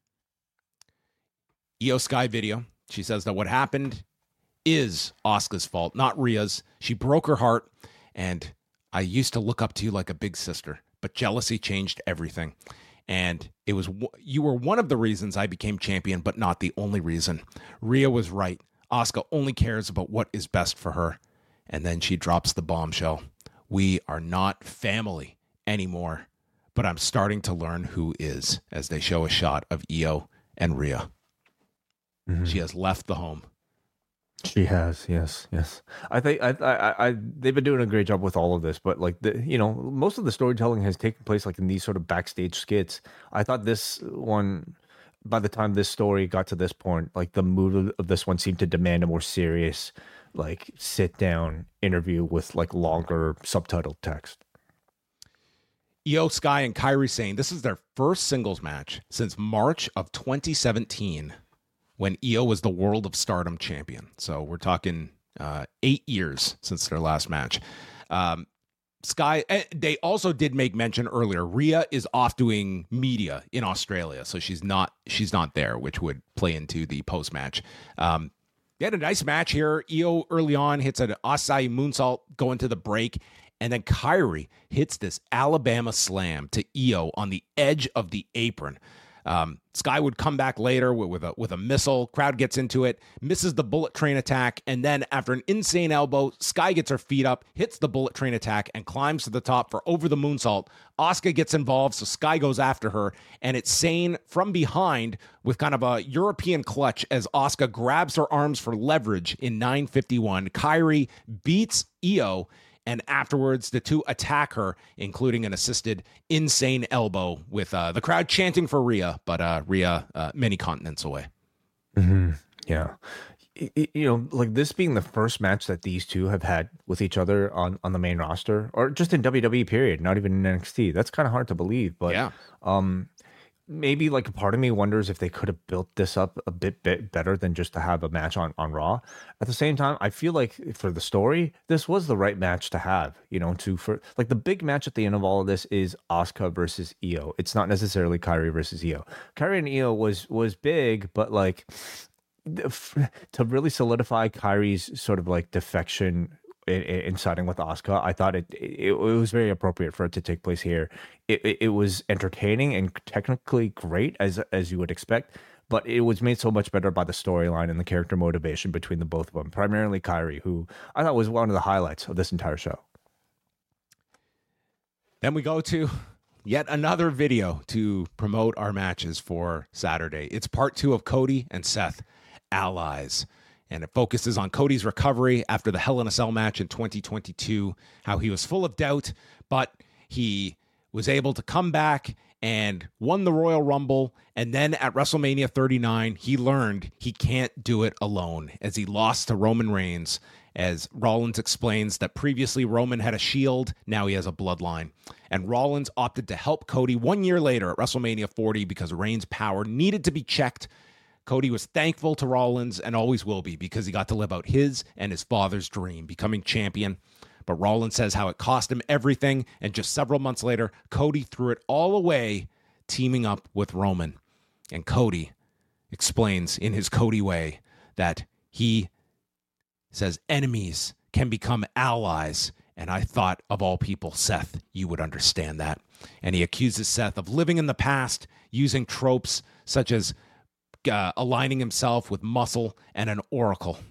Io Sky video. She says that what happened is Asuka's fault, not Rhea's. She broke her heart, and I used to look up to you like a big sister, but jealousy changed everything. And it was, you were one of the reasons I became champion, but not the only reason. Rhea was right. Asuka only cares about what is best for her. And then she drops the bombshell. We are not family anymore, but I'm starting to learn who is, as they show a shot of Io and Rhea. Mm-hmm. She has left the home. She has, yes, yes. I think I, I, I, they've been doing a great job with all of this, but like the, you know, most of the storytelling has taken place like in these sort of backstage skits. I thought this one, by the time this story got to this point, like the mood of this one seemed to demand a more serious, like sit down interview with like longer subtitled text. Io Sky and Kairi Sane, this is their first singles match since March of twenty seventeen, when Io was the World of Stardom champion. So we're talking uh, eight years since their last match. Um, Sky, they also did make mention earlier, Rhea is off doing media in Australia, so she's not she's not there, which would play into the post-match. Um, they had a nice match here. Io early on hits an Asai moonsault going to the break, and then Kairi hits this Alabama slam to Io on the edge of the apron. Um, Sky would come back later with, with a with a missile. Crowd gets into it, misses the bullet train attack, and then after an insane elbow, Sky gets her feet up, hits the bullet train attack, and climbs to the top for over the moonsault. Asuka gets involved, so Sky goes after her, and it's Sane from behind with kind of a European clutch as Asuka grabs her arms for leverage in nine fifty-one. Kairi beats Io, and afterwards, the two attack her, including an assisted insane elbow with uh, the crowd chanting for Rhea, but uh, Rhea uh, many continents away. Mm-hmm. Yeah. It, you know, like this being the first match that these two have had with each other on, on the main roster, or just in W W E period, not even in N X T. That's kind of hard to believe, but yeah. um, maybe like a part of me wonders if they could have built this up a bit, bit better than just to have a match on, on Raw. At the same time, I feel like for the story, this was the right match to have, you know, to for like the big match at the end of all of this is Asuka versus Io. It's not necessarily Kairi versus Io. Kairi and Io was, was big, but like to really solidify Kairi's sort of like defection in, in siding with Asuka, I thought it, it it was very appropriate for it to take place here. It, it it was entertaining and technically great as as you would expect, but it was made so much better by the storyline and the character motivation between the both of them. Primarily Kairi, who I thought was one of the highlights of this entire show. Then we go to yet another video to promote our matches for Saturday. It's part two of Cody and Seth, Allies. And it focuses on Cody's recovery after the Hell in a Cell match in twenty twenty-two, how he was full of doubt, but he was able to come back and won the Royal Rumble. And then at WrestleMania thirty-nine, he learned he can't do it alone as he lost to Roman Reigns, as Rollins explains that previously Roman had a shield, now he has a bloodline. And Rollins opted to help Cody one year later at WrestleMania forty because Reigns' power needed to be checked. Cody was thankful to Rollins and always will be because he got to live out his and his father's dream, becoming champion. But Rollins says how it cost him everything, and just several months later, Cody threw it all away, teaming up with Roman. And Cody explains in his Cody way that he says enemies can become allies. And I thought, of all people, Seth, you would understand that. And he accuses Seth of living in the past, using tropes such as uh, aligning himself with Muscle and an Oracle.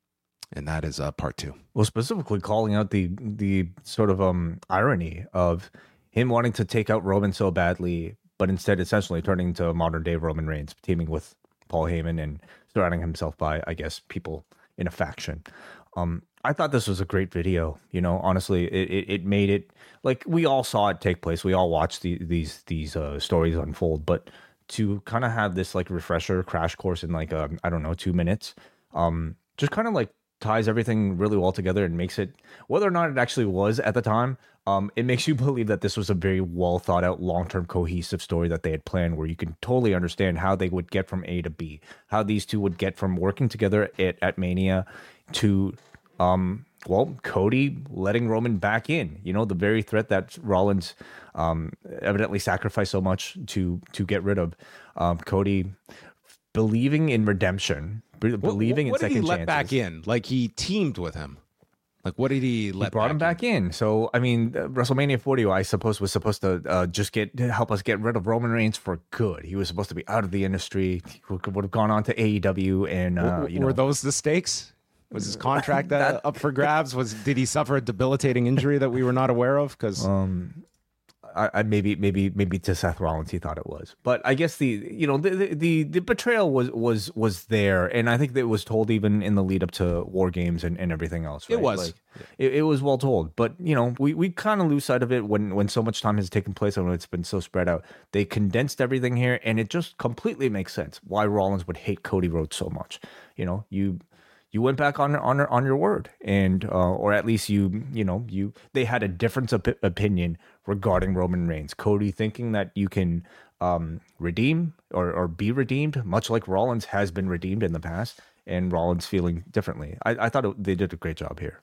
And that is uh, part two. Well, specifically calling out the the sort of um irony of him wanting to take out Roman so badly, but instead essentially turning to modern day Roman Reigns, teaming with Paul Heyman and surrounding himself by, I guess, people in a faction. Um, I thought this was a great video. You know, honestly, it, it, it made it like we all saw it take place. We all watched the, these these uh, stories unfold, but to kind of have this like refresher crash course in like um, I don't know two minutes, um, just kind of like ties everything really well together and makes it, whether or not it actually was at the time, um, it makes you believe that this was a very well thought out, long term cohesive story that they had planned, where you can totally understand how they would get from A to B, how these two would get from working together at, at Mania to, um, well, Cody letting Roman back in, you know, the very threat that Rollins um, evidently sacrificed so much to to get rid of. Um, Cody believing in redemption. Believing what, what in second chances. What did he let back in? Like he teamed with him. Like what did he let? He brought back him back in? in. So I mean, uh, WrestleMania forty, I suppose, was supposed to uh, just get help us get rid of Roman Reigns for good. He was supposed to be out of the industry. He would, would have gone on to A E W, and uh, were, you know, were those the stakes? Was his contract that, up for grabs? Was did he suffer a debilitating injury that we were not aware of? Because um, I, I maybe maybe maybe to Seth Rollins he thought it was, but I guess the you know the the, the betrayal was was was there, and I think that it was told even in the lead up to War Games and, and everything else. Right? It was like, it, it was well told, but you know we, we kind of lose sight of it when when so much time has taken place and when it's been so spread out. They condensed everything here, and it just completely makes sense why Rollins would hate Cody Rhodes so much. You know you. You went back on on on your word, and uh, or at least you you know you they had a difference of opinion regarding Roman Reigns. Cody thinking that you can um, redeem or or be redeemed, much like Rollins has been redeemed in the past, and Rollins feeling differently. I, I thought it, they did a great job here.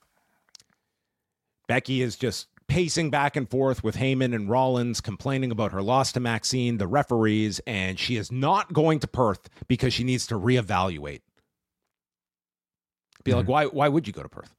Becky is just pacing back and forth with Heyman and Rollins, complaining about her loss to Maxine, the referees, and she is not going to Perth because she needs to reevaluate. Be mm-hmm. like, why why would you go to Perth?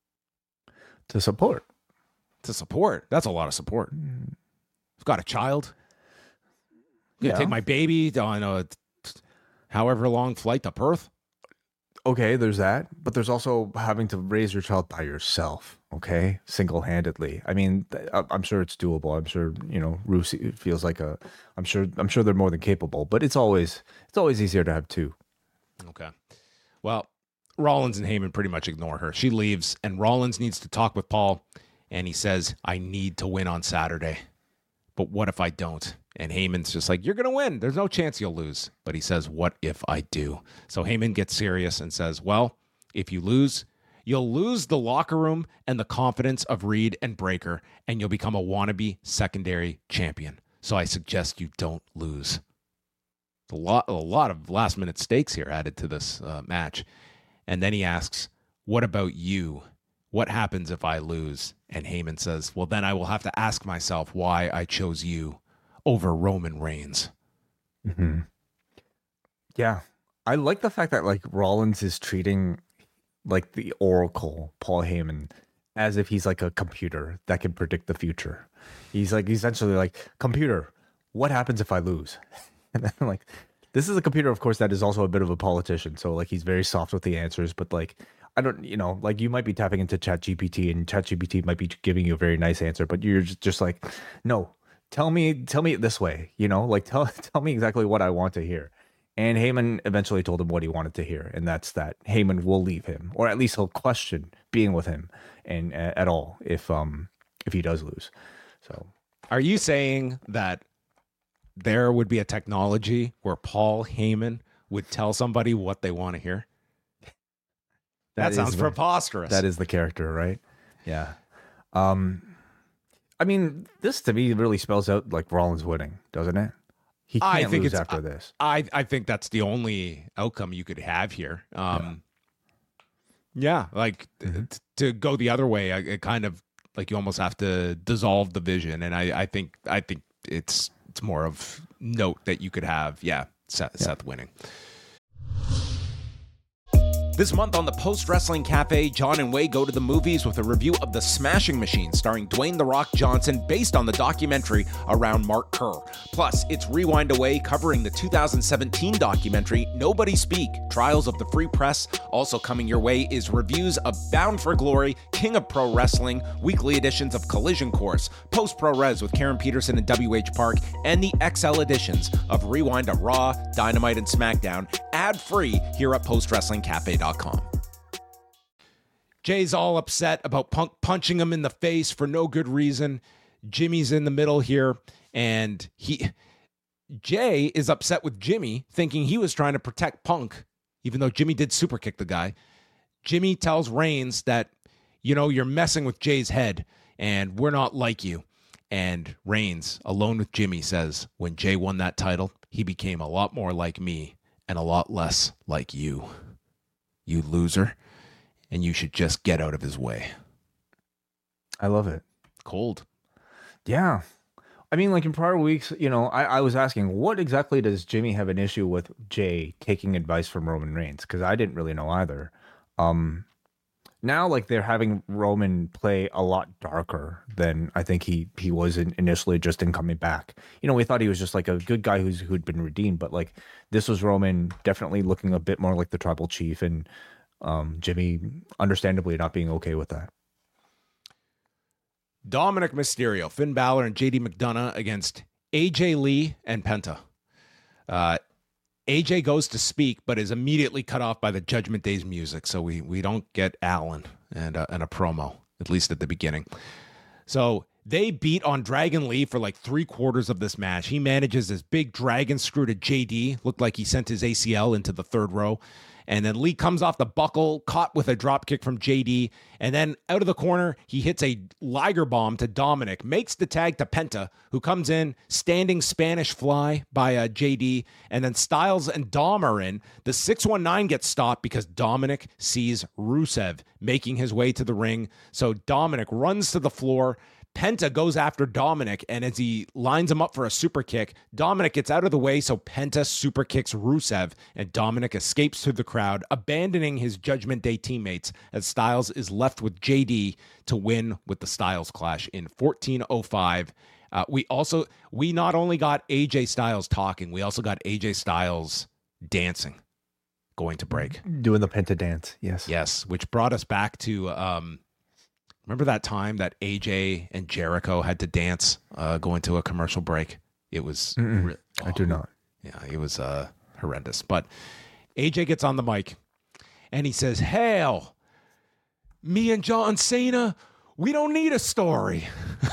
To support. To support. That's a lot of support. I've got a child. I'm going to Yeah. take my baby on a however long flight to Perth. Okay, there's that, but there's also having to raise your child by yourself, okay, single-handedly. I mean, th- I- I'm sure it's doable. I'm sure, you know, Ruth feels like a, I'm sure, I'm sure they're more than capable, but it's always, it's always easier to have two. Okay. Well, Rollins and Heyman pretty much ignore her. She leaves, and Rollins needs to talk with Paul, and he says, I need to win on Saturday. But what if I don't? And Heyman's just like, you're going to win. There's no chance you'll lose. But he says, what if I do? So Heyman gets serious and says, well, if you lose, you'll lose the locker room and the confidence of Reed and Breaker, and you'll become a wannabe secondary champion. So I suggest you don't lose. A lot, a lot of last-minute stakes here added to this uh, match. And then he asks, what about you? What happens if I lose? And Heyman says, well, then I will have to ask myself why I chose you over Roman Reigns. Mm-hmm. Yeah. I like the fact that like Rollins is treating like the Oracle, Paul Heyman, as if he's like a computer that can predict the future. He's like essentially like, computer, what happens if I lose? And then like, this is a computer, of course, that is also a bit of a politician. So like he's very soft with the answers, but like, I don't, you know, like you might be tapping into ChatGPT and ChatGPT might be giving you a very nice answer, but you're just, just like, no, tell me, tell me it this way, you know, like tell, tell me exactly what I want to hear. And Heyman eventually told him what he wanted to hear. And that's that Heyman will leave him, or at least he'll question being with him and uh, at all if, um, if he does lose. So are you saying that there would be a technology where Paul Heyman would tell somebody what they want to hear? That, that sounds the, preposterous. That is the character, right? Yeah. Um, I mean, this to me really spells out like Rollins winning, doesn't it? He can't I think lose it's, after this. I, I think that's the only outcome you could have here. Um, yeah. yeah, like mm-hmm. t- to go the other way, I, it kind of like you almost have to dissolve the vision, and I, I think I think it's it's more of note that you could have. Yeah, Seth, yeah. Seth winning. This month on the Post Wrestling Cafe, John and Wei go to the movies with a review of The Smashing Machine starring Dwayne The Rock Johnson based on the documentary around Mark Kerr. Plus, it's Rewind Away covering the two thousand seventeen documentary Nobody Speak, Trials of the Free Press. Also coming your way is reviews of Bound for Glory, King of Pro Wrestling, weekly editions of Collision Course, Post Pro Res with Karen Peterson and W H Park, and the X L editions of Rewind to Raw, Dynamite, and SmackDown, ad-free here at post wrestling cafe dot com. Jay's all upset about Punk punching him in the face for no good reason. Jimmy's in the middle here, and he Jay is upset with Jimmy, thinking he was trying to protect Punk, even though Jimmy did super kick the guy. Jimmy tells Reigns that, you know, you're messing with Jay's head, and we're not like you. And Reigns, alone with Jimmy, says, when Jay won that title, he became a lot more like me and a lot less like you. You loser. And you should just get out of his way. I love it. Cold. Yeah. I mean, like in prior weeks, you know, I, I was asking, what exactly does Jimmy have an issue with Jay taking advice from Roman Reigns? Because I didn't really know either. Um, now, like, they're having Roman play a lot darker than I think he he was in, initially just in coming back. You know, we thought he was just like a good guy who's who'd been redeemed, but like this was Roman definitely looking a bit more like the tribal chief, and um, Jimmy understandably not being okay with that. Dominic Mysterio, Finn Balor, and J D McDonough against A J Lee and Penta. Uh, A J goes to speak, but is immediately cut off by the Judgment Day's music, so we we don't get Allen and a, and a promo, at least at the beginning. So they beat on Dragon Lee for like three quarters of this match. He manages this big dragon screw to J D, looked like he sent his A C L into the third row. And then Lee comes off the buckle, caught with a drop kick from J D. And then out of the corner, he hits a Liger bomb to Dominic, makes the tag to Penta, who comes in, standing Spanish fly by uh, J D. And then Styles and Dom are in. The six one nine gets stopped because Dominic sees Rusev making his way to the ring. So Dominic runs to the floor. Penta goes after Dominic, and as he lines him up for a super kick, Dominic gets out of the way, so Penta super kicks Rusev, and Dominic escapes through the crowd, abandoning his Judgment Day teammates as Styles is left with J D to win with the Styles Clash in fourteen oh five. Uh, we also, we not only got A J Styles talking, we also got A J Styles dancing, going to break. Doing the Penta dance, yes. Yes, which brought us back to... Um, Remember that time that A J and Jericho had to dance uh, going to a commercial break? It was... Re- I do not. Yeah, it was uh, horrendous. But A J gets on the mic, and he says, "Hell, me and John Cena, we don't need a story.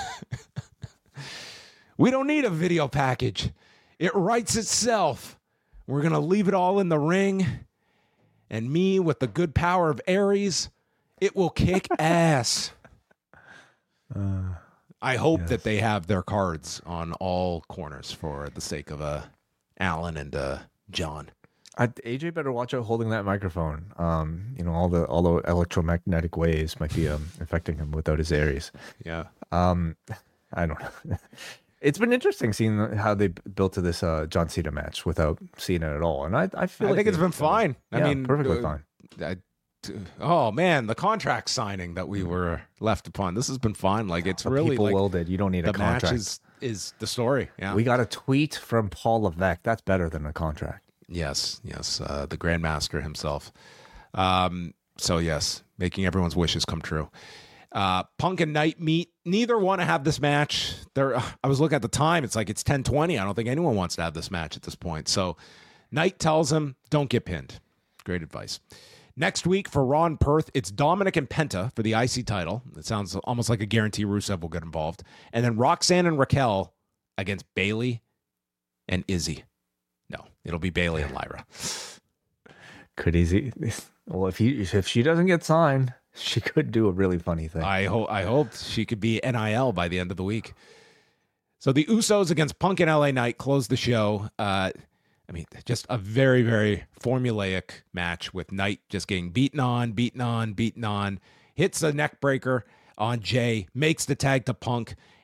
We don't need a video package. It writes itself. We're going to leave it all in the ring. And me, with the good power of Aries, it will kick ass." Uh, I hope yes. that they have their cards on all corners for the sake of uh, Alan and uh, John. I, A J better watch out holding that microphone. Um, you know, all the all the electromagnetic waves might be um, affecting him without his Aries. Yeah. Um, I don't know. It's been interesting seeing how they built to this uh, John Cena match without Cena at all, and I I feel I like think it's been fine. Yeah, I mean, perfectly uh, fine. I, Oh man, the contract signing that we were left upon. This has been fine. Like it's But really people like willed it. You don't need the a contract. match is, is the story. Yeah. We got a tweet from Paul Levesque. That's better than a contract. Yes, yes, uh, the Grandmaster himself. Um, so yes, making everyone's wishes come true. Uh, Punk and Knight meet. Neither want to have this match. There, I was looking at the time. It's like it's ten twenty. I don't think anyone wants to have this match at this point. So Knight tells him, "Don't get pinned." Great advice. Next week for Raw and Perth, it's Dominic and Penta for the I C title. It sounds almost like a guarantee Rusev will get involved. And then Roxanne and Raquel against Bayley and Izzy. No, it'll be Bayley and Lyra. Could Izzy? Well, if he if she doesn't get signed, she could do a really funny thing. I hope I hope she could be N I L by the end of the week. So the Usos against Punk and L A Knight close the show. Uh, I mean, just a very, very formulaic match with Knight just getting beaten on, beaten on, beaten on, hits a neck breaker on Jay, makes the tag to Punk,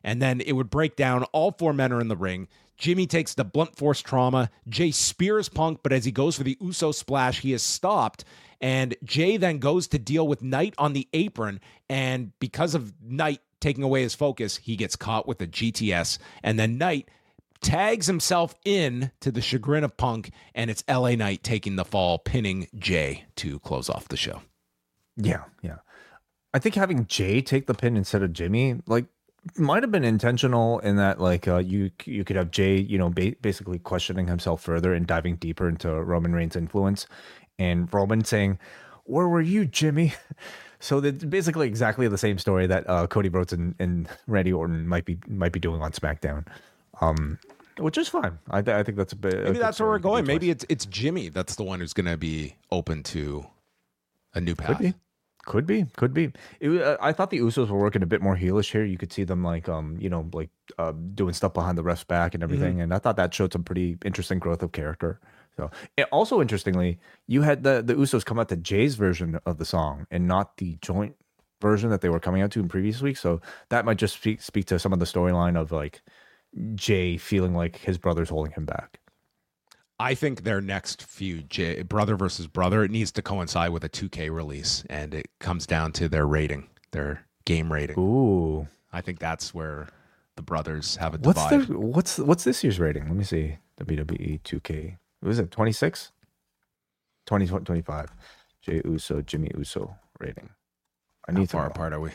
And then it would break down. All four men are in the ring. Jimmy takes the blunt force trauma. Jay spears Punk, but as he goes for the Uso splash, he is stopped. And Jay then goes to deal with Knight on the apron. And because of Knight taking away his focus, he gets caught with a G T S. And then Knight tags himself in to the chagrin of Punk, and it's L A Knight taking the fall, pinning Jay to close off the show. Yeah, yeah. I think having Jay take the pin instead of Jimmy, like, might have been intentional in that, like, uh, you you could have Jay, you know, ba- basically questioning himself further and diving deeper into Roman Reigns' influence, and Roman saying, "Where were you, Jimmy?" So that's basically exactly the same story that uh, Cody Rhodes and, and Randy Orton might be might be doing on SmackDown. Um, which is fine. I, th- I think that's a bit. Maybe that's where we're going. Maybe it's it's Jimmy that's the one who's going to be open to a new path. Could be, could be, could be. It, uh, I thought the Usos were working a bit more heelish here. You could see them like, um, you know, like uh, doing stuff behind the ref's back and everything. Mm-hmm. And I thought that showed some pretty interesting growth of character. So, it, also interestingly, you had the the Usos come out to Jay's version of the song and not the joint version that they were coming out to in previous weeks. So that might just speak speak to some of the storyline of like Jay feeling like his brother's holding him back. I think their next feud, Jay, brother versus brother, it needs to coincide with a two K release, and it comes down to their rating, their game rating. Ooh, I think that's where the brothers have a what's divide. The, what's what's this year's rating? Let me see. W W E two K. What is it? twenty-six? twenty, twenty-five. Jay Uso, Jimmy Uso rating. I need How far to apart are we?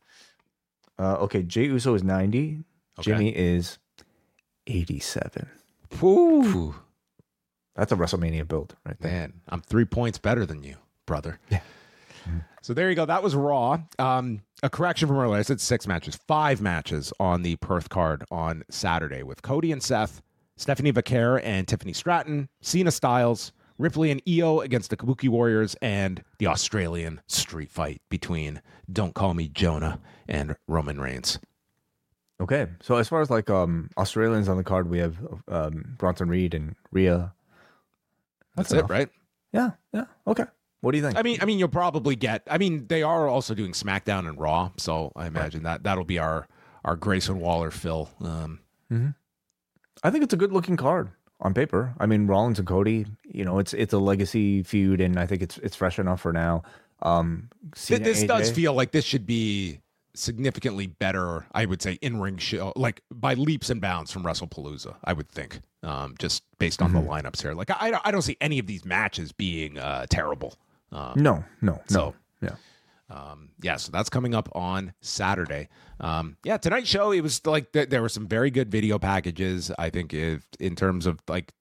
Uh, okay, Jay Uso is ninety. Okay. Jimmy is eighty-seven. Ooh. That's a WrestleMania build right there. Man, I'm three points better than you, brother. Yeah. So there you go. That was Raw. Um, a correction from earlier. I said six matches. Five matches on the Perth card on Saturday with Cody and Seth, Stephanie Vaquer and Tiffany Stratton, Cena Styles, Ripley and Io against the Kabuki Warriors, and the Australian street fight between Don't Call Me Jonah and Roman Reigns. Okay, so as far as like um Australians on the card, we have um Bronson Reed and Rhea. That's, That's it, right? Yeah, yeah. Okay. What do you think? I mean, I mean, you'll probably get. I mean, they are also doing SmackDown and Raw, so I imagine right. that that'll be our our Grayson Waller Phil. Um, mm-hmm. I think it's a good looking card on paper. I mean, Rollins and Cody. You know, it's it's a legacy feud, and I think it's it's fresh enough for now. Um, Cena, this A J. Does feel like this should be significantly better, I would say, in-ring show, like by leaps and bounds from WrestlePalooza, I would think, um, just based on mm-hmm. the lineups here. Like, I, I don't see any of these matches being uh, terrible. Um, no, no, so, no. Yeah. Um, yeah, so that's coming up on Saturday. Um, yeah, tonight's show, it was like, th- there were some very good video packages. I think if, in terms of like,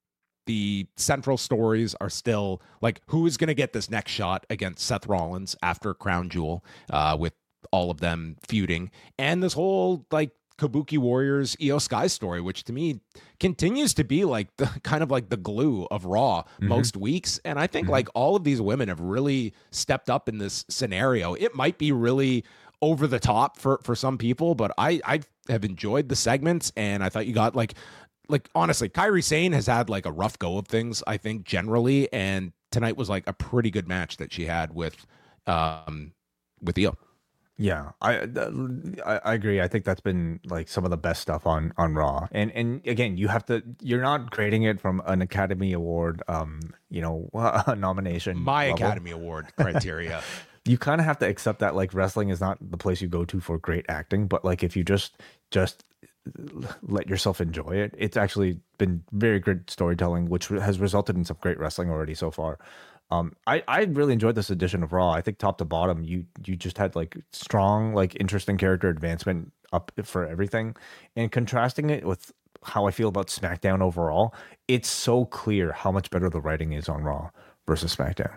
the central stories are still like, who is going to get this next shot against Seth Rollins after Crown Jewel, uh, with all of them feuding, and this whole like Kabuki Warriors Io Sky story, which to me continues to be like the kind of like the glue of Raw mm-hmm. most weeks. And I think mm-hmm. like all of these women have really stepped up in this scenario. It might be really over the top for, for some people, but I, I have enjoyed the segments, and I thought you got like, like honestly, Kairi Sane has had like a rough go of things, I think generally. And tonight was like a pretty good match that she had with, um, with Io. Yeah, I, I I agree. I think that's been like some of the best stuff on on Raw. And and again, you have to. You're not grading it from an Academy Award, um, you know, nomination. My level. Academy Award criteria. You kind of have to accept that like wrestling is not the place you go to for great acting, but like if you just just let yourself enjoy it, it's actually been very good storytelling, which has resulted in some great wrestling already so far. Um, I, I really enjoyed this edition of Raw. I think top to bottom, you you just had like strong, like interesting character advancement up for everything, and contrasting it with how I feel about SmackDown overall. It's so clear how much better the writing is on Raw versus SmackDown.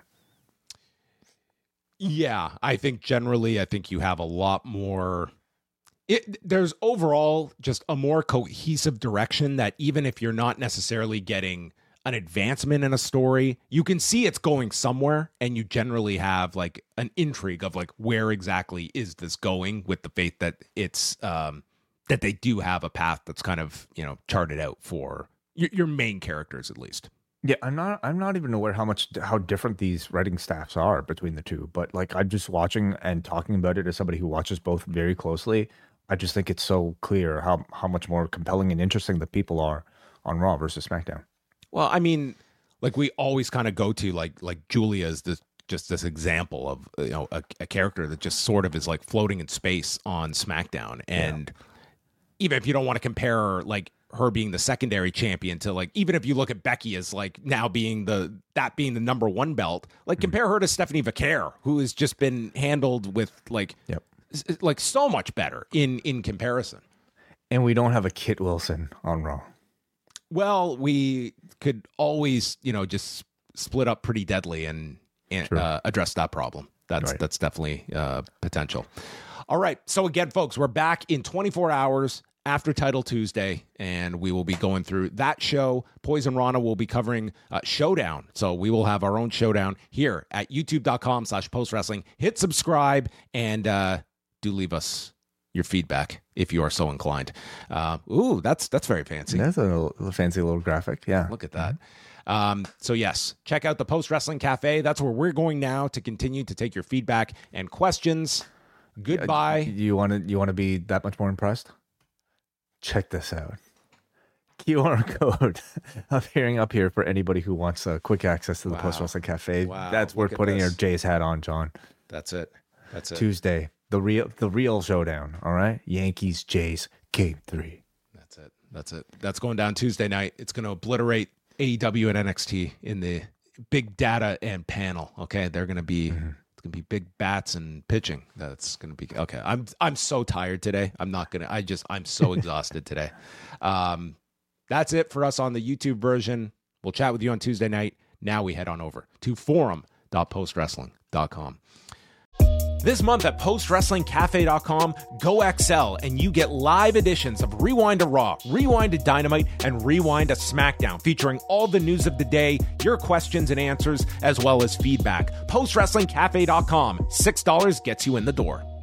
Yeah, I think generally, I think you have a lot more. It, there's overall just a more cohesive direction that even if you're not necessarily getting an advancement in a story, you can see it's going somewhere, and you generally have like an intrigue of like, where exactly is this going, with the faith that it's um that they do have a path that's kind of, you know, charted out for your, your main characters at least. Yeah, I'm not I'm not even aware how much how different these writing staffs are between the two, but like I'm just watching and talking about it as somebody who watches both very closely. I just think it's so clear how how much more compelling and interesting the people are on Raw versus SmackDown. Well, I mean, like we always kind of go to like like Julia is this just this example of you know a, a character that just sort of is like floating in space on SmackDown, and yeah. even if you don't want to compare like her being the secondary champion to like even if you look at Becky as like now being the that being the number one belt, like mm-hmm. compare her to Stephanie Vaquer, who has just been handled with like yep. s- like so much better in in comparison. And we don't have a Kit Wilson on Raw. Well, we could always you know just split up Pretty Deadly and. and uh, address that problem. That's right. That's definitely uh, potential. All right. So again, folks, we're back in twenty-four hours after Title Tuesday, and we will be going through that show. Poison Rana will be covering uh, Showdown. So we will have our own Showdown here at youtube.com slash post wrestling. Hit subscribe and uh, do leave us your feedback if you are so inclined. Uh, ooh, that's that's very fancy. That's a, little, a fancy little graphic. Yeah. Look at that. Mm-hmm. Um, so yes, check out the Post Wrestling Cafe. That's where we're going now to continue to take your feedback and questions. Goodbye. You want to you want to be that much more impressed? Check this out. Q R code appearing up here for anybody who wants uh, quick access to the wow. Post Wrestling Cafe. Wow. That's worth putting your Jay's hat on, John. That's it. That's it. Tuesday, the real the real showdown. All right, Yankees Jays Game Three. That's it. That's it. That's going down Tuesday night. It's going to obliterate A E W and N X T in the big data and panel. Okay, they're going to be mm-hmm. it's going to be big bats and pitching. That's going to be okay. I'm I'm so tired today. I'm not gonna. I just I'm so exhausted today. Um, that's it for us on the YouTube version. We'll chat with you on Tuesday night. Now we head on over to forum dot post wrestling dot com. This month at post wrestling cafe dot com, go X L and you get live editions of Rewind to Raw, Rewind to Dynamite, and Rewind to SmackDown, featuring all the news of the day, your questions and answers, as well as feedback. post wrestling cafe dot com. six dollars gets you in the door.